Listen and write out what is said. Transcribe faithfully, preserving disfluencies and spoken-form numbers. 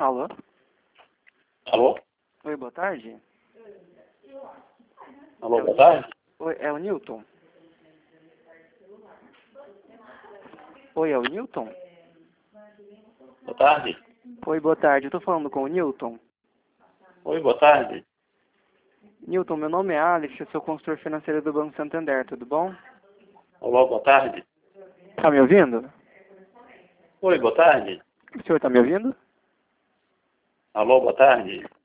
Alô? Alô? Oi, boa tarde. Alô, É o- boa tarde? Oi, é o Newton? Oi, é o Newton? Boa tarde? Oi, boa tarde. Eu tô falando com o Newton. Oi, boa tarde. Newton, meu nome é Alex, eu sou consultor financeiro do Banco Santander, tudo bom? Alô, boa tarde? Tá me ouvindo? Oi, boa tarde. O senhor tá me ouvindo? Alô, boa tarde.